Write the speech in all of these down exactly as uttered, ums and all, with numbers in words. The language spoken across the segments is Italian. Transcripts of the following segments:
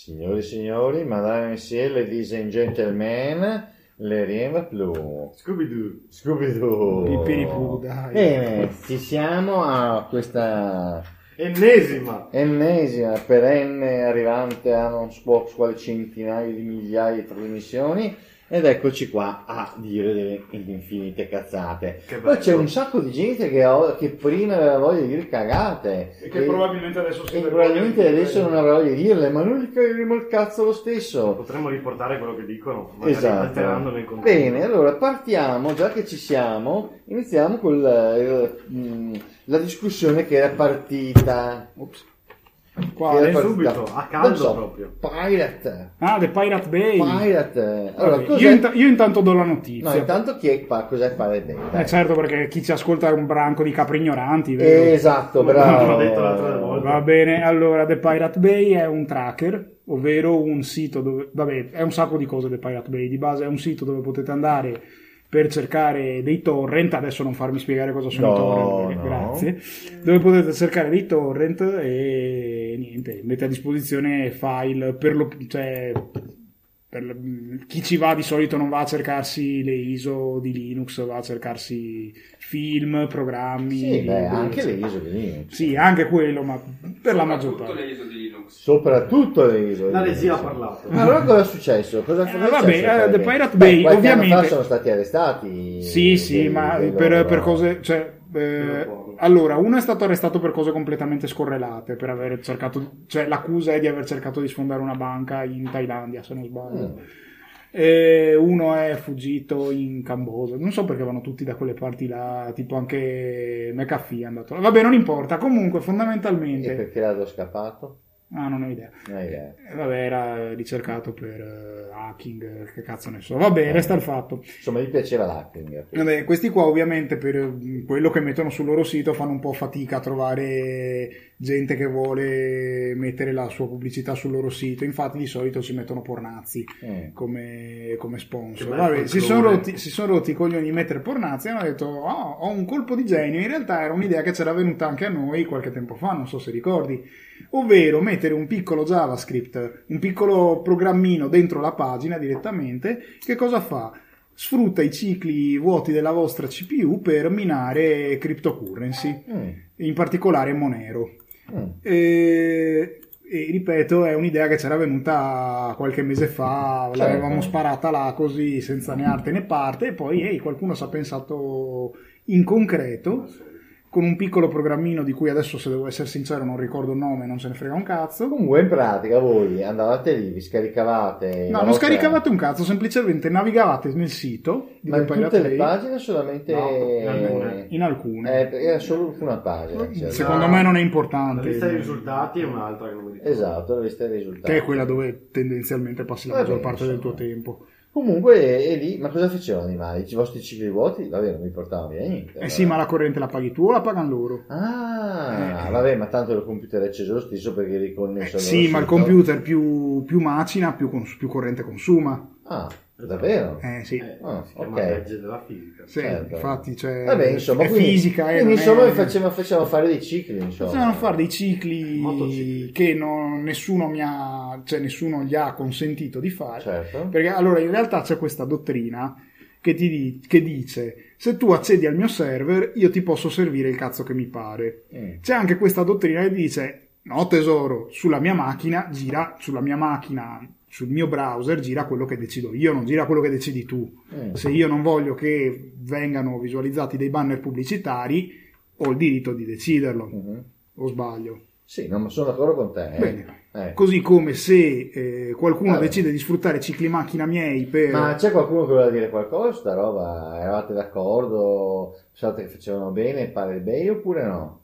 Signori e signori, madame e monsieur, ladies and gentlemen, le rienva blu. Scooby-Doo. Scooby-Doo. Pipiripù, dai. Bene, ci siamo a questa Ennesima. ennesima, perenne, arrivante a non so quale centinaia di migliaia di trasmissioni. Ed eccoci qua a dire delle infinite cazzate. Poi c'è un sacco di gente che, ho, che prima aveva voglia di dire cagate e che e, probabilmente adesso si e probabilmente adesso non avrà voglia di dirle, ma noi gli cagheremo il cazzo lo stesso. Potremmo riportare quello che dicono, magari esatto. alterando nel contenuto. Bene, allora partiamo, già che ci siamo, iniziamo con la, la discussione che era partita. Ops. Quale? Subito, a caldo so, proprio. Pirate. Ah, The Pirate Bay. Pirate. Allora, Vabbè, io, int- io intanto do la notizia. No, intanto chi è pa- cos'è Pirate Bay? Eh certo, perché chi ci ascolta è un branco di capri ignoranti, vero? Esatto, bravo. Detto l'altra volta. Va bene, allora The Pirate Bay è un tracker, ovvero un sito dove... Vabbè, è un sacco di cose The Pirate Bay. Di base è un sito dove potete andare per cercare dei torrent, adesso non farmi spiegare cosa sono no, i torrent, no. grazie, dove potete cercare dei torrent e niente, mette a disposizione file per lo, cioè per chi ci va di solito non va a cercarsi le I S O di Linux, va a cercarsi film, programmi. Sì, beh, anche le I S O di Linux. Sì, anche quello, ma per la maggior parte. le I S O di Linux. Soprattutto le I S O. La regia ha parlato. Ma allora cosa è successo? Cosa è Eh, successo? vabbè, uh, The Pirate Bay, Beh, ovviamente anno fa sono stati arrestati. Sì, sì, dei, ma dei per, loro... per cose, cioè, eh, allora, uno è stato arrestato per cose completamente scorrelate, per aver cercato, cioè l'accusa è di aver cercato di sfondare una banca in Thailandia, se non sbaglio. Mm. E uno è fuggito in Cambogia, non so perché vanno tutti da quelle parti là, tipo anche McAfee è andato là. Vabbè, non importa, comunque fondamentalmente... E perché l'ha scappato? Ah, non ho idea. Non ho idea. Eh, vabbè, era ricercato per uh, hacking, che cazzo ne so. Vabbè, resta il fatto. Insomma, gli piaceva l'hacking. Vabbè, questi qua ovviamente per quello che mettono sul loro sito fanno un po' fatica a trovare gente che vuole mettere la sua pubblicità sul loro sito. Infatti di solito ci mettono pornazzi mm. come, come sponsor. Vabbè, si sono, rotti, si sono rotti i coglioni di mettere pornazzi e hanno detto oh, ho un colpo di genio. In realtà era un'idea che c'era venuta anche a noi qualche tempo fa, non so se ricordi. Ovvero mettere un piccolo JavaScript, un piccolo programmino dentro la pagina direttamente. Che cosa fa? Sfrutta i cicli vuoti della vostra C P U per minare cryptocurrency, mm. in particolare Monero. Mm. E, e ripeto, è un'idea che c'era venuta qualche mese fa, certo. L'avevamo sparata là così senza né arte né parte, e poi ehi, qualcuno ci ha pensato in concreto. Con un piccolo programmino di cui adesso, se devo essere sincero, non ricordo il nome, non se ne frega un cazzo. Comunque in pratica voi andavate lì, vi scaricavate... No, non vostra... scaricavate un cazzo, semplicemente navigavate nel sito. Di Ma in tutte le pagine solamente... No, in alcune. In alcune. Eh, era solo una pagina. Cioè, secondo no. me non è importante. La lista dei risultati è un'altra che non mi ricordo. Esatto, la lista dei risultati. Che è quella dove tendenzialmente passi la Va maggior bene, parte insomma. del tuo tempo. Comunque è, è lì, ma cosa facevano i animali? I vostri cicli vuoti? Vabbè, non vi portavano via niente. Eh allora. sì, ma la corrente la paghi tu o la pagano loro? Ah, eh. vabbè, ma tanto il computer è acceso lo stesso perché è riconnesso. Eh, sì, ma il computer più, più macina, più, cons- più corrente consuma. Ah, davvero? Eh sì. Eh, ah, si chiama ok. legge della fisica. Sì, certo. Infatti, cioè, vabbè, insomma, è quindi, fisica. Quindi, eh, insomma, è... facevano, facevano fare dei cicli, insomma. Facevano fare dei cicli Motocicli. che non, nessuno mi ha, cioè nessuno gli ha consentito di fare. Certo. Perché allora in realtà c'è questa dottrina che, ti di, che dice se tu accedi al mio server io ti posso servire il cazzo che mi pare. Mm. C'è anche questa dottrina che dice no tesoro, sulla mia macchina gira, sulla mia macchina, sul mio browser gira quello che decido io, non gira quello che decidi tu. Mm. Se io non voglio che vengano visualizzati dei banner pubblicitari ho il diritto di deciderlo. Mm-hmm. O sbaglio? Sì, no, ma sono d'accordo con te. Eh. Bene. Eh. Così come se eh, qualcuno allora. decide di sfruttare cicli macchina miei per... Ma c'è qualcuno che voleva dire qualcosa sta roba? Eravate d'accordo? Pensate che facevano bene Pirate Bay oppure no?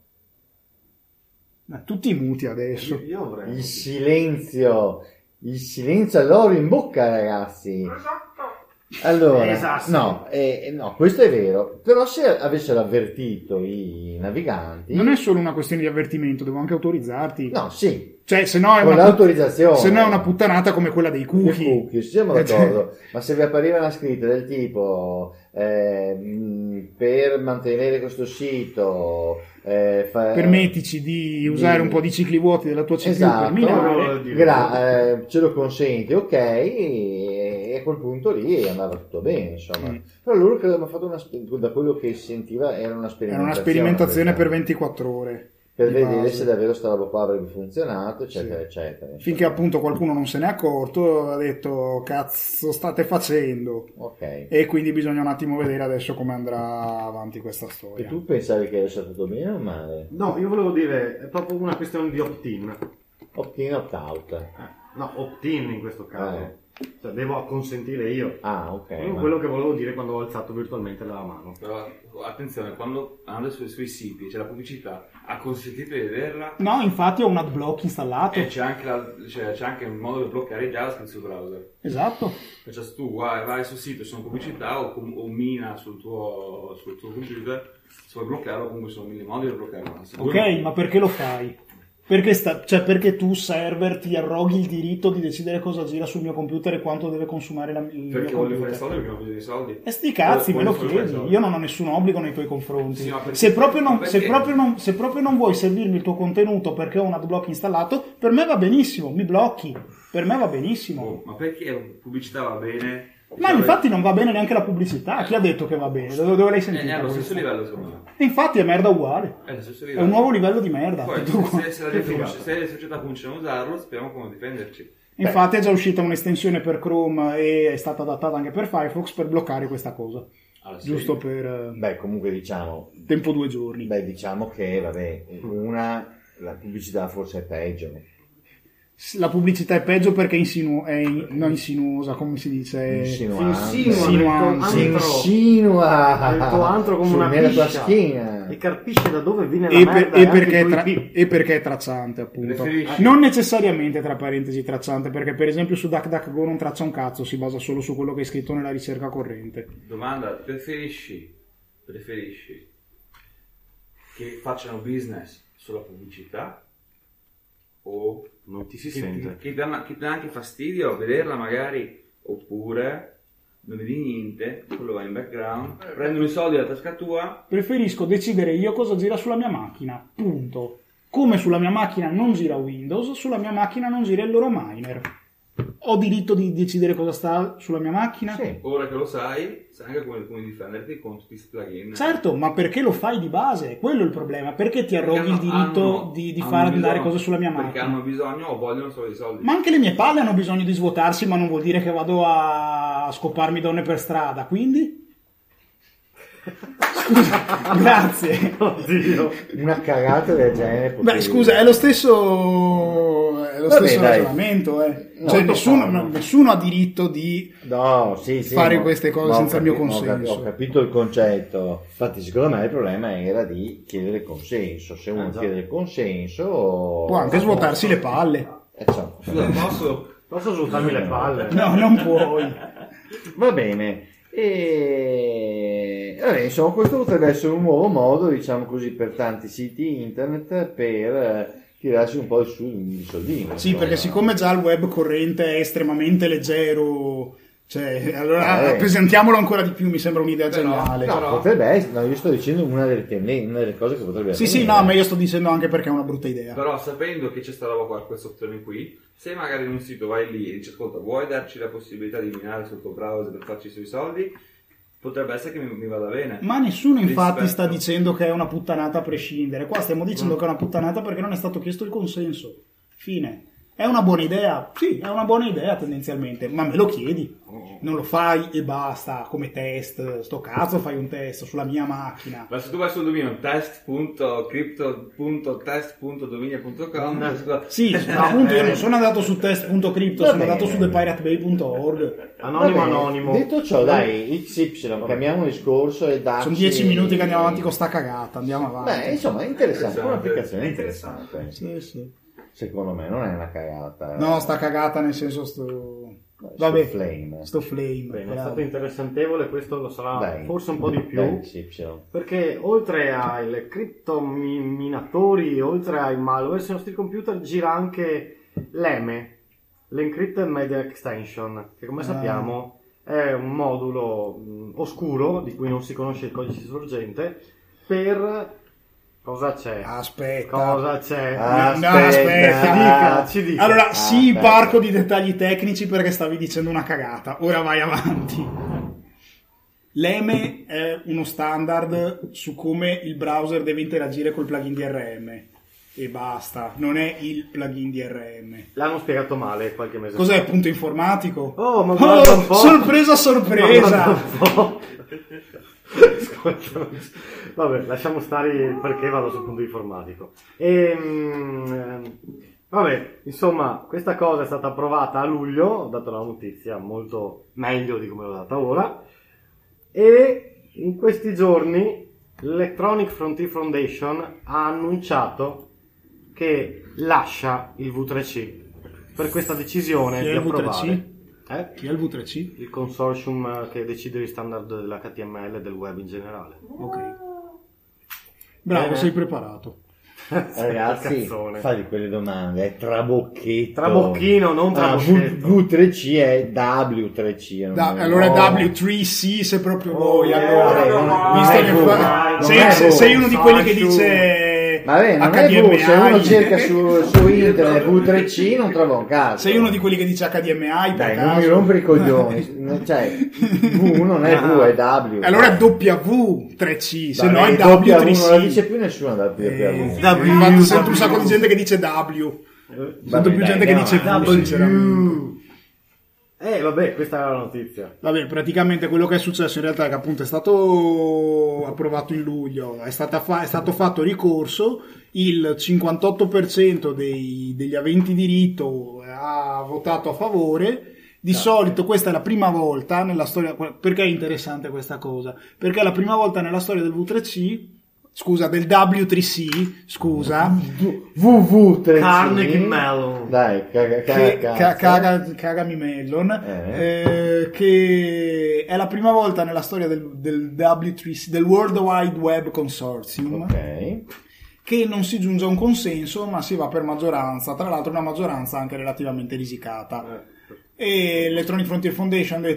Ma tutti muti adesso. Io, io avrei il silenzio, il silenzio all'oro in bocca, ragazzi. Allora, Esatto. no, eh, no, questo è vero, però se avessero avvertito i naviganti... Non è solo una questione di avvertimento, devo anche autorizzarti. No, sì, Cioè, se no è con una, l'autorizzazione. se no è una puttanata come quella dei I cookie. cookie, siamo Eh, cioè- d'accordo, ma se vi appariva una scritta del tipo eh, mh, per mantenere questo sito eh, fa- Permettici di usare di- un po' di cicli vuoti della tua C P U esatto, per minare. gra- eh, ce lo consenti, ok, e a quel punto lì andava tutto bene, insomma. Mm. Però loro credo abbiano fatto una, spe- da quello che si sentiva era una Era sperimentazione. una sperimentazione per questa. ventiquattro ore. per di vedere base. se davvero sta roba qua avrebbe funzionato, eccetera, Sì. eccetera. Finché appunto qualcuno non se n'è accorto, ha detto cazzo state facendo. Ok. E quindi bisogna un attimo vedere adesso come andrà avanti questa E storia. tu pensavi che fosse stato bene o male? No, io volevo dire, è proprio una questione di opt-in. Opt-in, opt-out. Eh, No, opt-in in questo caso. Eh. Cioè, devo consentire io. Ah, ok. Quello- ma- Quello che volevo dire quando ho alzato virtualmente la mano. Però attenzione, quando andate sui, sui siti c'è la pubblicità, ha consentito di vederla No, infatti ho un adblock installato. e c'è anche, la, c'è, c'è anche un modo per bloccare i JavaScript sul browser. Esatto. Cioè se tu vai, vai sul sito, sono pubblicità o, com- o mina sul tuo, sul tuo computer, se vuoi bloccarlo comunque sono mille modi per bloccarlo. Sicuro. Ok, ma perché lo fai? Perché, sta, cioè perché tu server ti arroghi il diritto di decidere cosa gira sul mio computer e quanto deve consumare la, il mio Perché voglio computer? fare soldi, perché non voglio dei soldi. E sti cazzi, me lo Voglio fare chiedi. soldi. Io non ho nessun obbligo nei tuoi confronti. Sì, ma perché- se, proprio non, ma se, perché? proprio non, se proprio non vuoi servirmi il tuo contenuto perché ho un adblock installato, per me va benissimo, mi blocchi. Per me va benissimo. Oh, ma perché pubblicità va bene? Ma infatti non va bene neanche la pubblicità. Chi ha detto che va bene? Dove, dove l'hai è, sentita? è allo stesso questa? livello secondo me. E infatti è merda uguale. È allo stesso È livello. un nuovo livello di merda. Poi tutto qua. se, se, la Che gente, figata. se le società cominciano a usarlo, speriamo come difenderci. Infatti è già uscita un'estensione per Chrome e è stata adattata anche per Firefox per bloccare questa cosa. Alla Giusto serie. per eh, Beh, comunque diciamo, tempo due giorni. beh, diciamo che, vabbè, una, la pubblicità forse è peggio. La pubblicità è peggio perché insinu- è in- non insinuosa, come si dice? Insinuante. Insinua Si nel tuo Si antro. insinua Nel tuo antro come Sul- una nella tua piscia. schiena. E carpisce da dove viene la E, merda per- e anche perché i tuoi tra- pi- e perché è tracciante, appunto. Preferisci- Non necessariamente, tra parentesi, tracciante, perché per esempio su DuckDuckGo non traccia un cazzo, si basa solo su quello che è scritto nella ricerca corrente. Domanda, preferisci, preferisci che facciano business sulla pubblicità o Non ti si che, sente. che, danno- che dà anche fastidio a vederla magari, oppure non vedi niente, quello va in background, prendono i soldi dalla tasca tua. Preferisco decidere io cosa gira sulla mia macchina, punto. Come sulla mia macchina non gira Windows, sulla mia macchina non gira il loro miner. Ho diritto di decidere cosa sta sulla mia macchina? Sì. Ora che lo sai, sai anche come, come difenderti contro questi plugin. Certo, ma perché lo fai di base? Quello è il problema. Perché ti Perché arroghi il hanno- diritto hanno- di, di hanno far andare bisogno- cose sulla mia Perché macchina? hanno bisogno o vogliono solo dei soldi. Ma anche le mie palle hanno bisogno di svuotarsi, ma non vuol dire che vado a scoparmi donne per strada, quindi? Scusa, grazie. Oddio. Una cagata del genere. Beh, potevi- scusa, è lo stesso, è lo Vabbè, stesso dai. ragionamento, eh. No, Cioè, non nessuno, fanno. no, nessuno ha diritto di... No, sì, sì, fare ma- queste cose ma ho senza il mio capi- ho capi- consenso. Ho capito il concetto. Infatti, secondo me il problema era di chiedere il consenso. Se uno Ah, già. chiede il consenso, Può anche svuotarsi le palle. Eh, insomma, Scusa, posso? Posso svuotarmi le palle? No, non puoi. va bene. E vabbè, insomma, questo potrebbe essere un nuovo modo, diciamo così, per tanti siti internet per eh, tirarsi un po' su di soldini. Sì, insomma. perché siccome già il web corrente è estremamente leggero, cioè, allora Eh. rappresentiamolo ancora di più, mi sembra un'idea Però- geniale. No, Però- potrebbe essere, no, io sto dicendo una delle, tenden- una delle cose che potrebbe Sì, essere. sì, no, ma io sto dicendo anche perché è una brutta idea. Però sapendo che c'è sta roba qua, questa opzione qui, se magari in un sito vai lì e dici ascolta, vuoi darci la possibilità di minare sul tuo browser per farci i suoi soldi? Potrebbe essere che mi, mi vada bene. Ma nessuno infatti Rispetto. sta dicendo che è una puttanata a prescindere. Qua stiamo dicendo che è una puttanata perché non è stato chiesto il consenso. Fine. È una buona idea? Sì, è una buona idea tendenzialmente, ma me lo chiedi. Non lo fai e basta, come test. Sto cazzo fai un test sulla mia macchina. Ma se tu vai sul dominio test punto crypto punto test punto dominio punto com, Sì, appunto io non sono andato su test.crypto, Va sono bene. andato su the pirate bay punto org. Anonimo, Va bene. anonimo. Detto ciò, dai, X Y, cambiamo discorso e dacci... Sono dieci minuti che andiamo avanti con sta cagata, andiamo avanti. Beh, insomma, è interessante, è Interessante. un'applicazione interessante. Sì, sì. Secondo me non è una cagata. No, sta cagata nel senso sto... Vabbè, sto Flame. sto Flame. Bene, è bravo. stato interessantevole, questo lo sarà Dai. forse un po' di più. Dai, sì, sì. Perché oltre ai criptominatori, oltre ai malware sui nostri computer, gira anche l'E M E, l'Encrypted Media Extension, che come Ah. sappiamo è un modulo mh, oscuro di cui non si conosce il codice sorgente per... Cosa c'è? Aspetta. Cosa c'è? Aspetta. No, aspetta, ci dica, ci dica. Allora, sì, Aspetta. parco di dettagli tecnici perché stavi dicendo una cagata. Ora vai avanti. L'E M E è uno standard su come il browser deve interagire col plugin D R M. E basta, non è il plugin D R M. L'hanno spiegato male qualche mese Cos'è, fa. punto informatico? Oh, ma guarda un po'. Sorpresa, sorpresa! Guarda un po'. Vabbè, lasciamo stare perché vado sul punto informatico. Ehm, vabbè, insomma, questa cosa è stata approvata a luglio, ho dato la notizia molto meglio di come l'ho data ora, e in questi giorni l'Electronic Frontier Foundation ha annunciato che lascia il V tre C per questa decisione Chi di è il V tre C? approvare. Eh? Chi è il V tre C? Il consortium che decide gli standard dell'H T M L e del web in generale. Ok. Bravo, Bene. sei preparato. Ragazzi, Cazzone. fai quelle domande, è trabocchetto. Traboccchino, non Ah, trabocchetto. V tre C è W tre C. non Da- è- allora no. è W tre C se proprio Oh, vuoi. eh, allora, non- non visto è che V, fa- non sei, è sei- V. sei uno di quelli che Fascio. dice Vabbè, non H è D M I. V, se uno cerca su, su internet V tre C non trova un cazzo. Sei uno di quelli che dice H D M I per Dai, caso? non mi rompere i coglioni. Cioè, V non è V, è W. Allora è W tre C, se no Vabbè, è W W tre non la dice C. più nessuno da W. Eh, W. infatti sento un sacco di gente che dice W. Sento Vabbè, più dai, gente che andiamo dice V, avanti. sinceramente. Eh, vabbè, questa era la notizia. Vabbè, praticamente quello che è successo in realtà è che appunto è stato approvato in luglio, è, stata fa- è stato fatto ricorso, il cinquantotto per cento dei- degli aventi diritto ha votato a favore. Di solito questa è la prima volta nella storia, perché è interessante questa cosa? Perché è la prima volta nella storia del V tre C, scusa, del W tre C, scusa, V V tre C. Carnegie Mellon. Dai, caga, che, caga, ca- cazzo. caga, cagami Mellon, Eh. eh, che è la prima volta nella storia del, del W tre C, del World Wide Web Consortium, Ok. che non si giunge a un consenso ma si va per maggioranza, tra l'altro una maggioranza anche relativamente risicata. E Electronic Frontier Foundation ha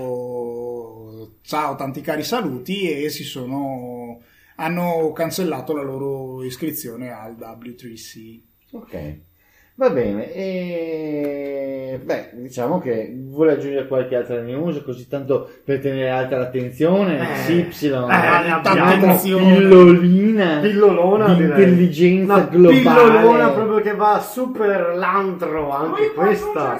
detto ciao, tanti cari saluti, e si sono hanno cancellato la loro iscrizione al W tre C. Ok. Va bene. E... Beh, diciamo che vuole aggiungere qualche altra news, così tanto per tenere alta l'attenzione. Eh. Y, Eh, tanta un'altra attenzione. pillolina, Pillolona, di direi. intelligenza Una globale. pillolona proprio che va super lantro, anche questa.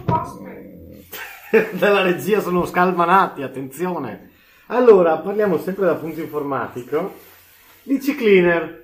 Dalla regia sono scalmanati, attenzione. Allora, parliamo sempre dal punto informatico di C-Cleaner.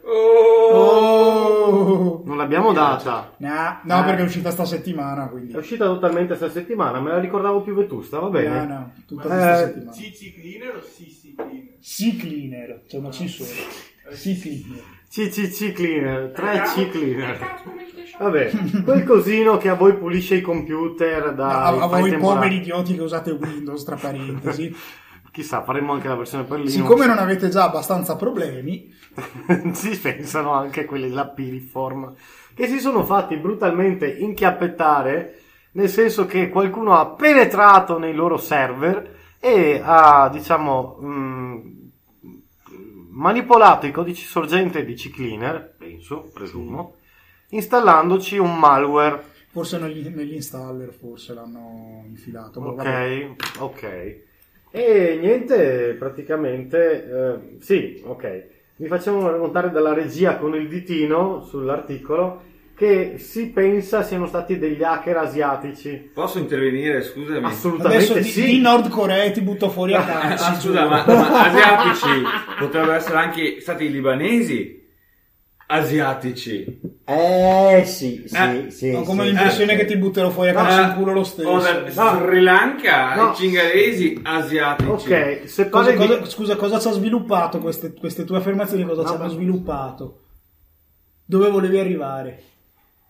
Oh! Non l'abbiamo data. No, no, Eh. perché è uscita sta settimana, quindi. È uscita totalmente questa settimana, me la ricordavo più vetusta, va bene. No, no, tutta Eh, questa settimana. C C Cleaner o C C Cleaner? C Cleaner, c'è una C sola. C Cleaner. C C C Cleaner, tre C Cleaner. Vabbè, quel cosino che a voi pulisce i computer da A, a voi poveri idioti che usate Windows, tra parentesi. Chissà, faremo anche la versione per Linux. Siccome non avete già abbastanza problemi, si pensano anche quelli della Piriform, che si sono fatti brutalmente inchiappettare, nel senso che qualcuno ha penetrato nei loro server e ha, diciamo, mh, manipolato i codici sorgente di C-Cleaner, penso, presumo, installandoci un malware. forse negli, negli installer forse l'hanno infilato. boh, vabbè. Ok, ok. E niente, praticamente, eh, sì, ok. Mi facciamo raccontare dalla regia con il ditino sull'articolo che si pensa siano stati degli hacker asiatici. Posso intervenire, scusami? Assolutamente Adesso di, sì. di Nord Corea e ti butto fuori a Ah, calci. scusa, ma, ma asiatici potrebbero essere anche stati i libanesi asiatici. Eh sì, sì, Eh, sì. Ho come sì, l'impressione sì. che ti butterò fuori a calci in culo lo O stesso. da No. Sri Lanka, No. i cingalesi asiatici. Ok, se Cosa- parli cosa- di... scusa, cosa ci ha sviluppato queste, queste tue affermazioni? Cosa No, ci hanno ma- sviluppato? Dove volevi arrivare?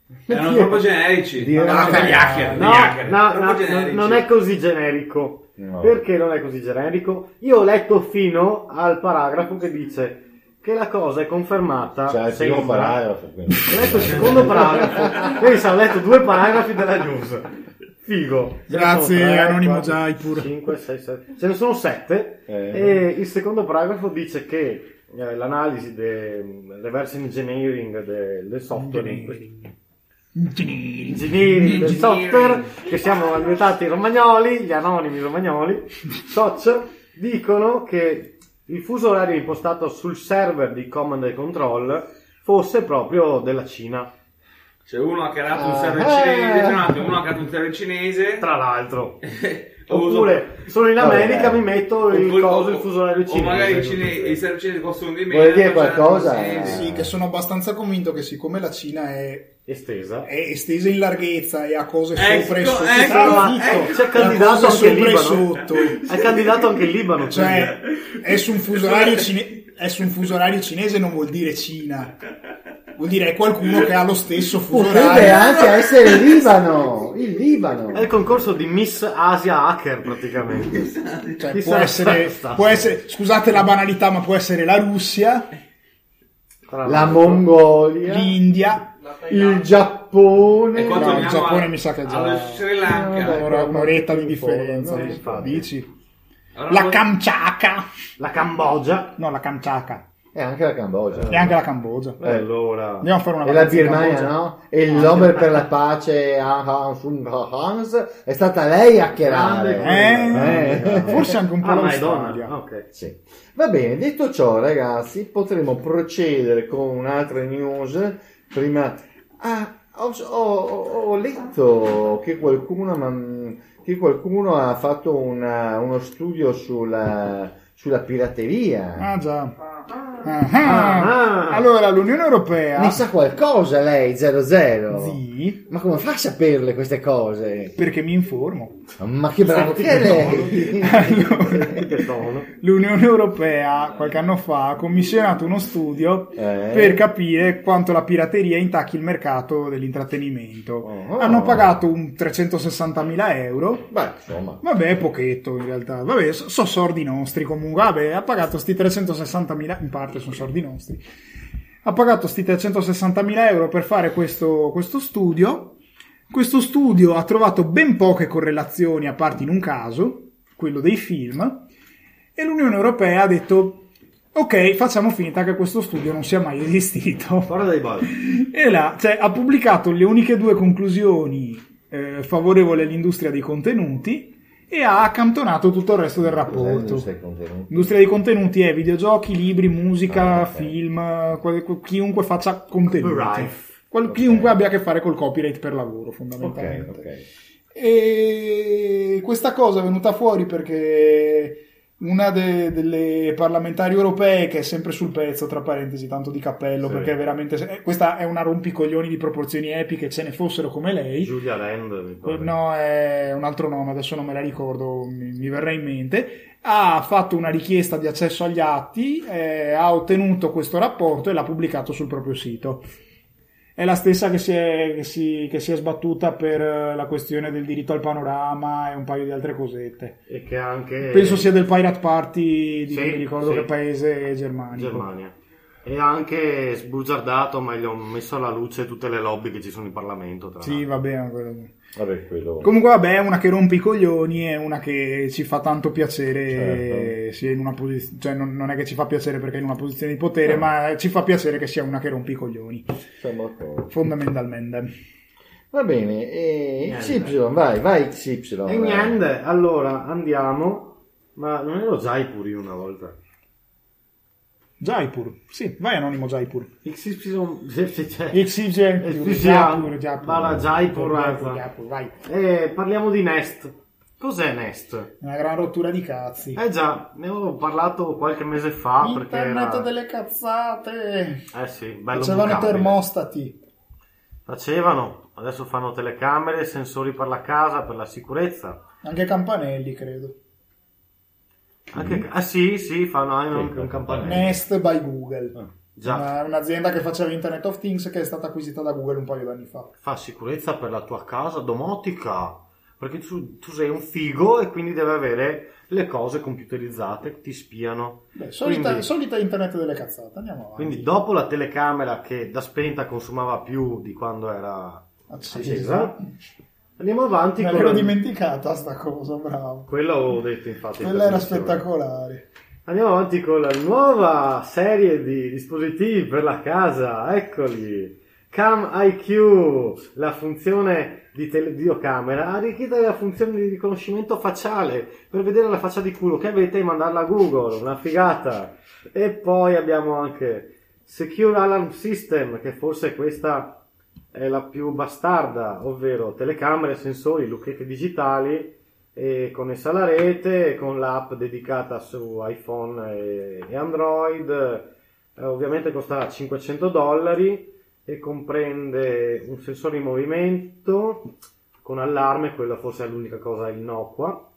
Erano troppo generici. Dire- No, no, degli hacker, No, degli hacker. no, Troppo no, generici. non è così generico. No. Perché non è così generico? Io ho letto fino al paragrafo che dice che la cosa è confermata. Cioè, il primo sembra- paragrafo, quindi. Ho letto il secondo paragrafo. Pensa, ho letto due paragrafi della news. Figo. Ce ne Grazie, sono tre, Anonimo quattro, Jaipur. cinque, sei, sette. Ce ne sono sette. Eh. E il secondo paragrafo dice che eh, l'analisi del reverse engineering del, del software, engineering del software, che siamo diventati romagnoli, gli anonimi romagnoli, soc, dicono che il fuso orario impostato sul server di Command and Control fosse proprio della Cina. Cioè uno ha creato un Ah. server cinese, un attimo, uno ha creato un server cinese. Tra l'altro. o uso- Oppure sono in America, Vabbè. mi metto il oppure- coso, o- il fuso orario o cinese. magari i, cine- i server cinesi costano di meno. Vuoi dire cioè, qualcosa? sì, Sì, che sono abbastanza convinto che siccome la Cina è, Estesa. è estesa in larghezza e ha cose Ecco, sopra e sotto, ecco, soprattutto, ecco, c'è ha candidato cose anche il sopra e Libano. sotto. È candidato anche il Libano. Cioè, quindi. è su un fuso orario cine- è su un fuso orario cinese non vuol dire Cina. Vuol dire è qualcuno che ha lo stesso fuso Potrebbe orario. anche essere il Libano. Il Libano. È il concorso di Miss Asia Hacker praticamente. Cioè, Chissà può essere, sta- può essere, scusate la banalità, ma può essere la Russia, Tra La l'altro. Mongolia. l'India. La Il Thailandia. Giappone. E quando No, il andiamo Giappone a- mi sa che è già allo Sri Lanka. No, un'ora- un'oretta di no, differenza. no, infatti. Dici? Allora, La voi- Kamchatka. La Cambogia. No, la Kamchatka. E anche la Cambogia. E anche la Cambogia. E allora. Andiamo a fare una E la vacanza in Birmania, Cambogia. no? E il Nobel per la pace Aung San Hans è stata lei a chiarare. Eh, Eh. forse anche un po' Ah, ma è l'Australia. donna. Ah, ok. Sì. Va bene, detto ciò, ragazzi, potremo procedere con un'altra news. Prima, ah, ho, ho- ho letto che qualcuno, ma- che qualcuno ha fatto una- uno studio sulla, sulla pirateria. Ah già. Ah, Ah. Allora l'Unione Europea Ne sa qualcosa lei, zero zero? sì, Ma come fa a saperle queste cose? perché mi informo. Ma che bravo che è lei! Allora, Che tono. l'Unione Europea qualche anno fa ha commissionato uno studio Eh. per capire quanto la pirateria intacchi il mercato dell'intrattenimento. Oh. Hanno pagato un trecentosessantamila euro. Beh, insomma. Vabbè, è pochetto in realtà. Vabbè, so, so sordi nostri comunque. Vabbè, ha pagato sti trecentosessantamila, in parte sono sordi nostri. Ha pagato sti trecentosessantamila euro per fare questo, questo studio. Questo studio ha trovato ben poche correlazioni, a parte in un caso, quello dei film, e l'Unione Europea ha detto: ok, facciamo finta che questo studio non sia mai esistito. Guarda dei balli. E là, cioè, ha pubblicato le uniche due conclusioni eh, favorevoli all'industria dei contenuti e ha accantonato tutto il resto del rapporto. L'industria dei contenuti è videogiochi, libri, musica, Ah, ok. film, qual- chiunque faccia contenuti. Copyright. Qual- Ok. Chiunque abbia a che fare col copyright per lavoro, Ok, fondamentalmente. ok. E questa cosa è venuta fuori perché una de- delle parlamentari europee, che è sempre sul pezzo, tra parentesi, tanto di cappello, Sì. perché è veramente eh, questa è una rompicoglioni di proporzioni epiche, ce ne fossero come lei. Giulia Rand. mi pare. No, è un altro nome, adesso non me la ricordo, mi, mi verrà in mente. Ha fatto una richiesta di accesso agli atti, eh, ha ottenuto questo rapporto e l'ha pubblicato sul proprio sito. È la stessa che si è, che si, che si è sbattuta per eh, la questione del diritto al panorama e un paio di altre cosette. E che anche. Penso sia del Pirate Party di Sì, non mi ricordo sì. che paese germanico. Germania. E ha anche sbugiardato, ma gli ho messo alla luce tutte le lobby che ci sono in Parlamento. Tra Sì, l'altro. va bene. quello- Vabbè, quello... Comunque vabbè, è una che rompe i coglioni, è una che ci fa tanto piacere, Certo. sia in una posizione, cioè non, non è che ci fa piacere perché è in una posizione di potere, Eh. ma ci fa piacere che sia una che rompe i coglioni, Siamo d'accordo. fondamentalmente. Va bene, e Niente. X Y, vai, vai X Y. E niente, allora andiamo. Ma non ero Jaipur io una volta. Jaipur, sì, vai Anonimo Jaipur. X Y. Sì, sì, c'è. X Y, Eh, sì, sì, Jaipur, Jaipur. Bala, Jaipur, Jaipur, eh. Jaipur, vai. Eh, parliamo di Nest. Cos'è Nest? Una gran rottura di cazzi. Eh già, ne avevo parlato qualche mese fa perché Internet era... delle cazzate. Eh sì, bello Facevano i bucabile. termostati. Facevano, adesso fanno telecamere, sensori per la casa, per la sicurezza. Anche campanelli, credo. Anche... Ah sì, sì, fanno anche un, un campanello. Nest by Google. Già. Una, un'azienda che faceva Internet of Things che è stata acquisita da Google un paio d'anni fa. Fa sicurezza per la tua casa domotica, perché tu, tu sei un figo e quindi deve avere le cose computerizzate che ti spiano. Beh, solita, quindi, solita Internet delle cazzate, andiamo avanti. quindi dopo la telecamera che da spenta consumava più di quando era Accesa. accesa, andiamo avanti. Me con l'ero la- dimenticata sta cosa, bravo. Quello avevo detto infatti. in Quella era trasmissione. spettacolare. Andiamo avanti con la nuova serie di dispositivi per la casa, eccoli. Cam I Q, la funzione di tele- videocamera, arricchita della funzione di riconoscimento facciale per vedere la faccia di culo che avete e mandarla a Google, una figata. E poi abbiamo anche Secure Alarm System, che forse questa è la più bastarda, ovvero telecamere, sensori, lucchette digitali e connessa alla rete, con l'app dedicata su iPhone e, e Android. Eh, ovviamente costa cinquecento dollari e comprende un sensore in movimento con allarme, quella forse è l'unica cosa innocua,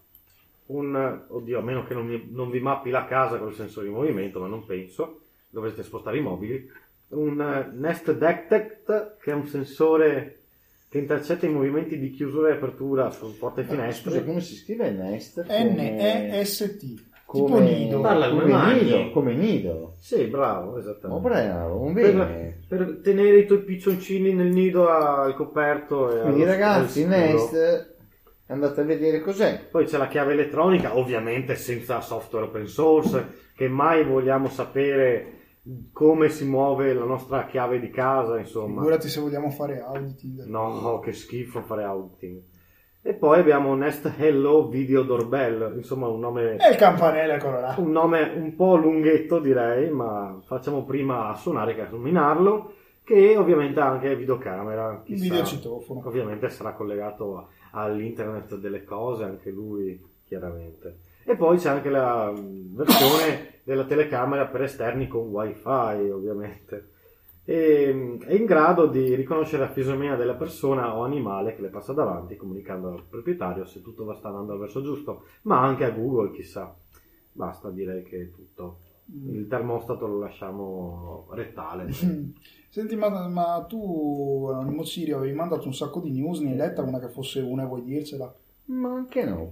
un, oddio, a meno che non, mi- non vi mappi la casa col sensore in movimento, ma non penso, dovreste spostare i mobili, un eh, Nest Detect, che è un sensore che intercetta i movimenti di chiusura e apertura su porte e finestre. Scusa, come si scrive Nest? N E S T, Come... tipo nido. Parla come come mani. nido, come nido. Sì, bravo, Ma esattamente. bravo, un Per, bene. per tenere i tuoi piccioncini nel nido al coperto e Quindi allo- ragazzi, al sicuro. Nest, andate a vedere cos'è. Poi c'è la chiave elettronica, ovviamente senza software open source, che mai vogliamo sapere come si muove la nostra chiave di casa, insomma. Figurati se vogliamo fare auditing. No, che schifo fare auditing. E poi abbiamo Nest Hello Video Doorbell, insomma un nome, E il campanello, eccolo là. un nome un po' lunghetto direi, ma facciamo prima a suonare che a nominarlo, che ovviamente ha anche videocamera. Il chissà. videocitofono. Ovviamente sarà collegato a- all'internet delle cose, anche lui chiaramente. E poi c'è anche la mm, versione della telecamera per esterni con wifi, ovviamente. E, mm, è in grado di riconoscere la fisionomia della persona o animale che le passa davanti, comunicando al proprietario se tutto va sta andando al verso giusto, ma anche a Google, chissà. Basta, direi che è tutto. Il termostato lo lasciamo rettale. Senti, ma, ma tu, Anonimo Sirio, avevi mandato un sacco di news, ne hai letta una che fosse una e vuoi dircela? Ma anche no,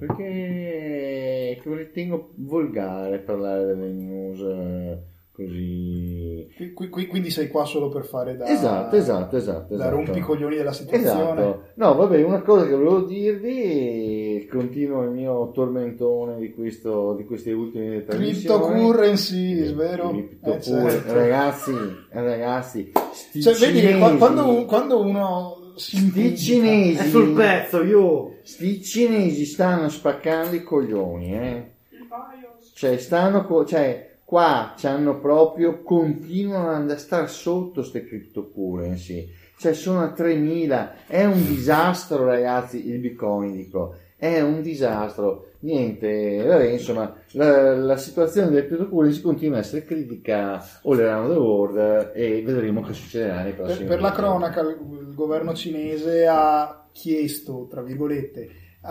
perché che ritengo volgare parlare delle news eh, così. Qui- qui- qui- quindi sei qua solo per fare da... Esatto, esatto, esatto. Da esatto. rompicoglioni della situazione. Esatto. No, vabbè, una cosa che volevo dirvi, continuo il mio tormentone di, questo, di queste ultime trasmissioni. Cryptocurrencies, vero? Cryptocurrency. Eh, certo. Ragazzi, ragazzi, sti Cioè, vedi che qua- cinesi, quando, quando uno si sti impicca- cinesi, È sul pezzo, io... sti cinesi stanno spaccando i coglioni, eh. Cioè, stanno, co- cioè, qua c'hanno proprio, continuano a stare sotto ste cryptocurrency, cioè sono a tremila, è un disastro ragazzi, il bitcoin dico, è un disastro, niente, vabbè, insomma, la, la situazione delle cryptocurrency continua a essere critica all around the world e vedremo che succederà nei Per, prossimi per la mesi. cronaca, il il governo cinese ha chiesto, tra virgolette,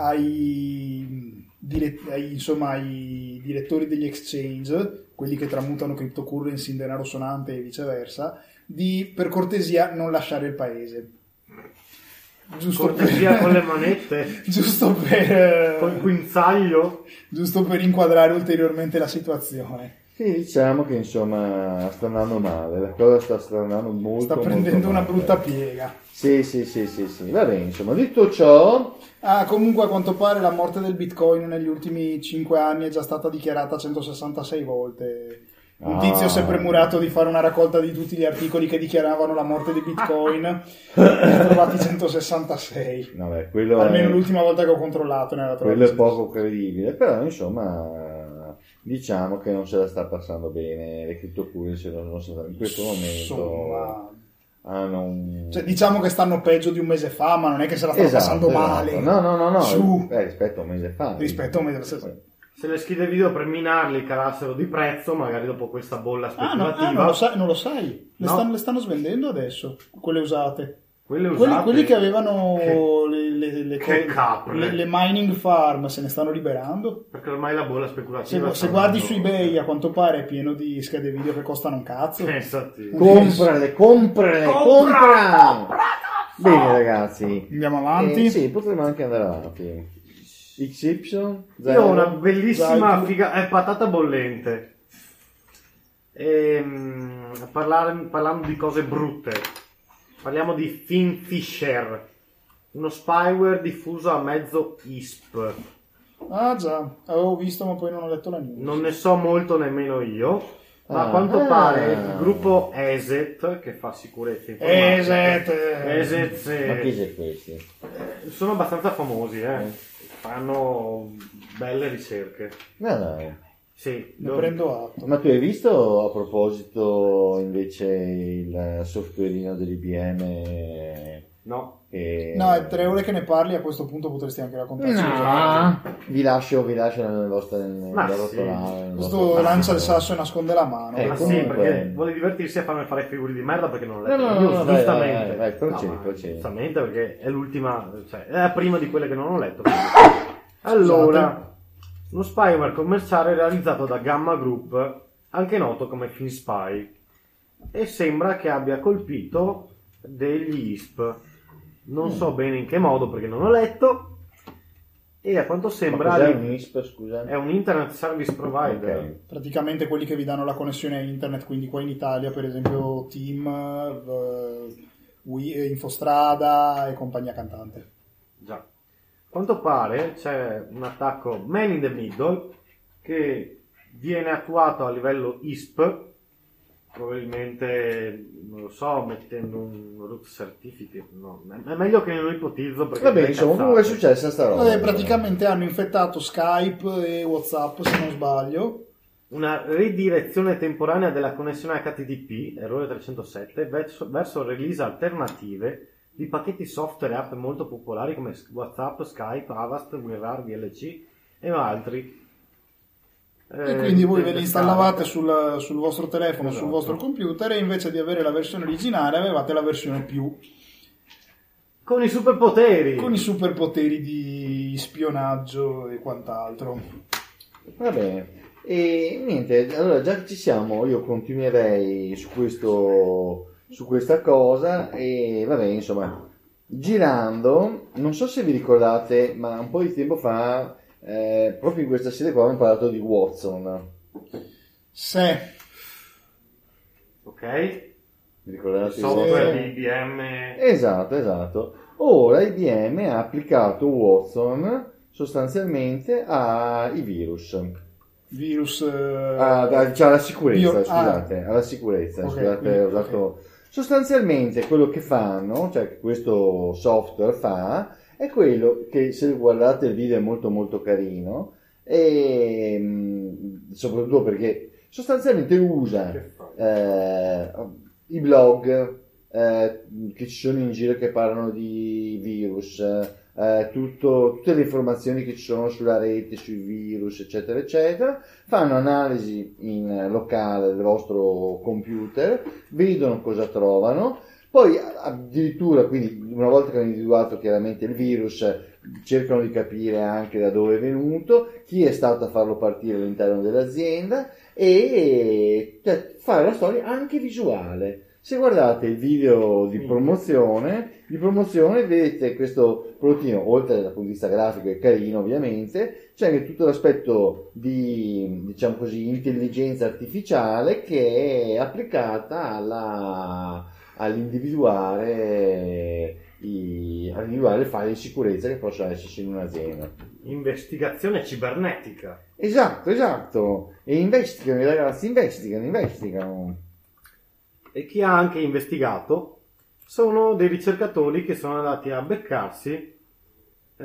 ai, dire- ai, insomma, ai direttori degli exchange, quelli che tramutano cryptocurrency in denaro sonante e viceversa, di per cortesia non lasciare il paese. Giusto Cortesia per, con le manette, giusto per, col guinzaglio. giusto per inquadrare ulteriormente la situazione. Sì, diciamo che insomma sta andando male, la cosa sta, sta andando molto Sta molto prendendo una male. brutta piega. Sì, sì, sì, sì, sì, va bene, insomma, detto ciò, Ah, comunque a quanto pare la morte del Bitcoin negli ultimi cinque anni è già stata dichiarata centosessantasei volte. Un Ah. tizio si è premurato di fare una raccolta di tutti gli articoli che dichiaravano la morte di Bitcoin e ne ha trovati centosessantasei. vabbè, quello Almeno è, l'ultima volta che ho controllato ne aveva trovati quello è centosessantasei. poco credibile, però insomma, diciamo che non se la sta passando bene, le cryptocurrency non, non so, in questo momento Insomma, hanno un... cioè, diciamo che stanno peggio di un mese fa, ma non è che se la stanno Esatto, passando esatto. male. No, no, no, no, Su. eh, rispetto a un mese fa. Rispetto a un mese fa. Se le schede video per minarli calassero di prezzo, magari dopo questa bolla Ah, no, speculativa. ah, non lo sai, non lo sai. Le, No. stanno, le stanno svendendo adesso, quelle usate. Quelle Quelli, usate, quelli che avevano che, le, le, le, che co- capre. le- le mining farm se ne stanno liberando. Perché ormai la bolla Se, speculativa se sta guardi su andando- eBay, a quanto pare è pieno di schede video che costano un cazzo. Pensati. Comprale, comprale, compra! Bene ragazzi. Andiamo avanti. Eh, sì, potremmo anche andare avanti. X Y? Io ho una bellissima Zai. figa, è patata bollente. Ehm, parlare- parlando di cose brutte, parliamo di Finfisher, uno spyware diffuso a mezzo I S P. Ah già, avevo visto ma poi non ho letto la news. Non ne so molto nemmeno io, ma Ah. a quanto Ah. pare il gruppo E S E T, che fa sicurezza informatica, E S E T. E S E T, Ma chi c'è questi? eh, sono abbastanza famosi, eh. fanno belle ricerche. No, dai. Sì, Ne lo- prendo atto. Ma tu hai visto a proposito invece il softwareino dell'I B M? no. Che... No, è tre ore che ne parli, a questo punto potresti anche raccontarci. No. Vi lascio, vi lascio nelle vostre nelle Ma rotolare, nel Questo vostro lancia il panico. sasso e nasconde la mano. Eh, Ma comunque- sì, perché vuole divertirsi a farmi fare figuri di merda perché non l'ho letto. No, no, Io, no, vai, giustamente. vai, vai, procedi, ma procedi. Giustamente perché è l'ultima, cioè è la prima di quelle che non ho letto. quindi. Allora, uno spyware commerciale realizzato da Gamma Group, anche noto come FinSpy, e sembra che abbia colpito degli I S P. Non so bene in che modo perché non ho letto. E a quanto Ma sembra cos'è un I S P, scusa? è un Internet Service Provider. Ok. Praticamente quelli che vi danno la connessione a internet, quindi qua in Italia per esempio Team, eh, Wi- Infostrada e compagnia cantante. Già. A quanto pare c'è un attacco man in the middle che viene attuato a livello I S P, probabilmente, non lo so, mettendo un root certificate. No, è meglio che non lo ipotizzo perché... Vabbè, delle insomma, cazzate. comunque è successa sta roba. Vabbè, praticamente hanno infettato Skype e WhatsApp se non sbaglio. Una ridirezione temporanea della connessione H T T P, errore trecentosette, verso, verso release alternative di pacchetti software e app molto popolari come WhatsApp, Skype, Avast, WinRAR, V L C e altri. E Eh, quindi voi ve per li installavate pescare. sul, sul vostro telefono, sul Esatto. vostro computer, e invece di avere la versione originale avevate la versione più, Con i superpoteri! con i superpoteri di spionaggio e quant'altro. Va bene. E niente, allora già che ci siamo, io continuerei su questo su questa cosa e vabbè, insomma, girando, non so se vi ricordate, ma un po' di tempo fa, eh, proprio in questa sede qua abbiamo parlato di Watson. Se Ok? Vi ricordate? Il software Sì. di I B M. Esatto, esatto. Ora I B M ha applicato Watson sostanzialmente ai virus. virus eh, Ah, da- cioè alla sicurezza, Io- scusate, alla sicurezza, Ok, scusate, quindi- ho usato... Sostanzialmente quello che fanno, cioè che questo software fa, è quello che, se guardate il video, è molto molto carino, e mh, soprattutto perché sostanzialmente usa Che fa? eh, i blog eh, che ci sono in giro che parlano di virus, eh, tutto- tutte le informazioni che ci sono sulla rete, sui virus, eccetera, eccetera, fanno analisi in locale del vostro computer, vedono cosa trovano, poi addirittura, quindi una volta che hanno individuato chiaramente il virus, cercano di capire anche da dove è venuto, chi è stato a farlo partire all'interno dell'azienda e cioè, fare la storia anche visuale. Se guardate il video di promozione, di promozione vedete questo prodottino, oltre dal punto di vista grafico è carino ovviamente, c'è anche tutto l'aspetto di, diciamo così, intelligenza artificiale che è applicata alla, all'individuare i, all'individuare le falle di sicurezza che possono esserci in un'azienda. Investigazione cibernetica. Esatto, esatto. E investigano, i ragazzi investigano, investigano. E chi ha anche investigato sono dei ricercatori che sono andati a beccarsi eh,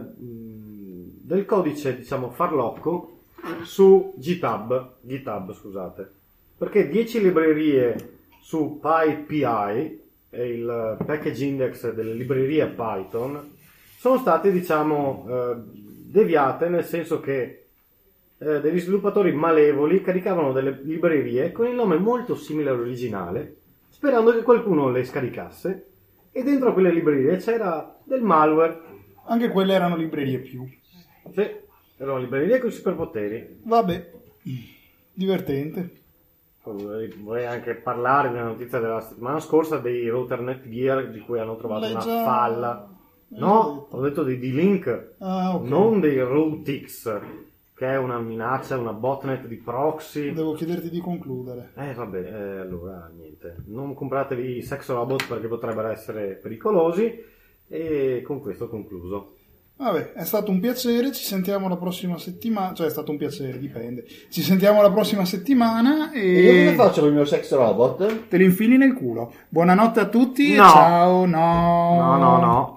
mh, del codice, diciamo, farlocco su GitHub, GitHub, scusate, perché dieci librerie su PyPI, è il package index delle librerie Python, sono state, diciamo, eh, deviate, nel senso che eh, degli sviluppatori malevoli caricavano delle librerie con il nome molto simile all'originale, sperando che qualcuno le scaricasse e dentro quelle librerie c'era del malware. Anche quelle erano librerie più. Sì, erano librerie con superpoteri. Vabbè, divertente. Vorrei anche parlare della notizia della settimana scorsa dei router Netgear di cui hanno trovato L'hai una già- falla. l'hai No, già ho detto dei D-Link, Ah, ok. non dei Routix, che è una minaccia, una botnet di proxy. Devo chiederti di concludere. Eh vabbè, eh, allora niente, non compratevi i sex robot perché potrebbero essere pericolosi, e con questo ho concluso. Vabbè, è stato un piacere, ci sentiamo la prossima settimana, cioè è stato un piacere, dipende. Ci sentiamo la prossima settimana E io e cosa faccio con il mio sex robot? te lo infili nel culo. Buonanotte a tutti No. e ciao, no. No, no, no.